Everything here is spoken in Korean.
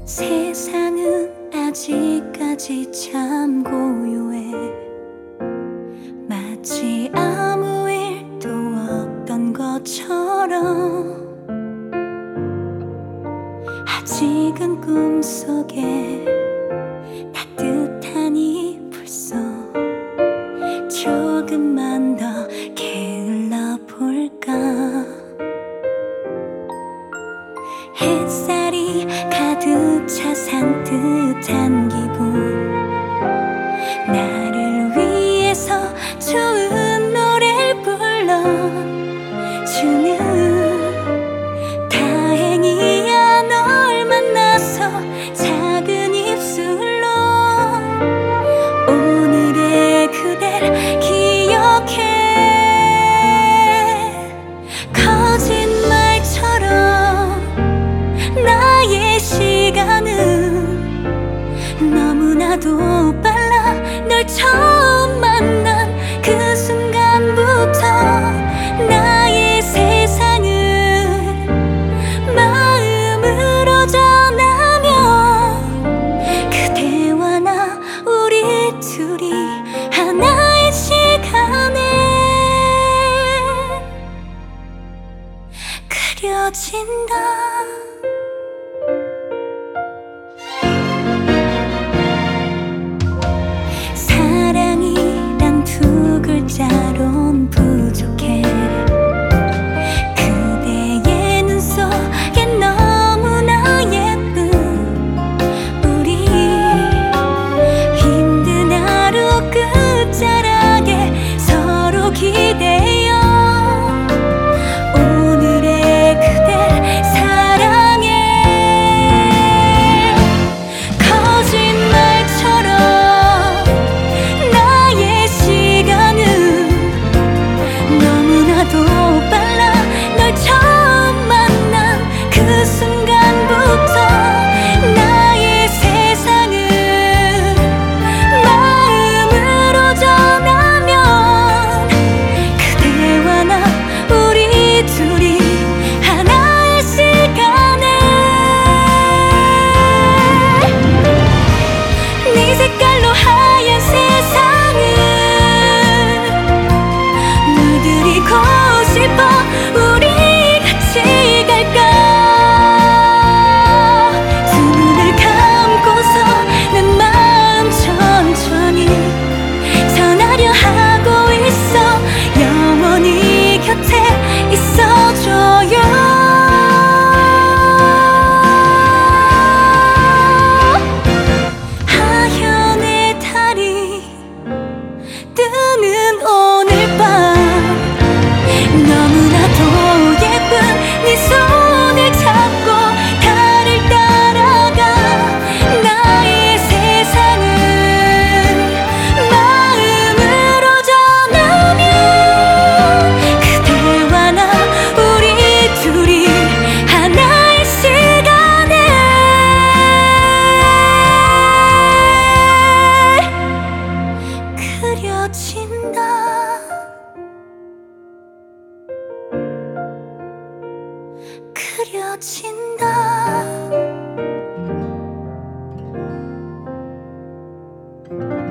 세상은 아직까지 참 고요해. 마치 아무 일도 없던 것처럼 아직은 꿈속에 따뜻한 이불 속 조금만 더 게을러 볼까. 햇살이 가득 차 산뜻한 기분, 나를 위해서 좋은 노래를 불러주는 다행이야. 널 만나서 작은 입술로 오늘의 그댈 기억해. 나의 시간은 너무나도 빨라. 널 처음 만난 그 순간부터 나의 세상은 마음으로 전하며 그대와 나 우리 둘이 하나의 시간에 그려진다. 사랑이란 두 글자론 부족해. 그대의 눈 속에 너무나 예쁜 우리, 힘든 하루 끝자락에 서로 기대어 오늘의 그댈 사랑해. 거짓말처럼 너무나도 빨라. 널 처음 만난 그 순간부터 나의 세상은 마음으로 전하면 그대와 나 우리 둘이 하나의 시간에 네 색깔로 하얀 세상을 누리고 싶어. 우리 같이 갈까. 두 눈을 감고서 내 마음 천천히 전하려 하고 있어. 영원히 곁에 있어줘요. 하얀의 달이 뜨는 오늘 밤 너무나도 예쁜 네 손을 잡고 달을 따라가. 나의 세상은 마음으로 전하면 그대와 나 우리 둘이 하나의 시간에 그려진다. 그려진다.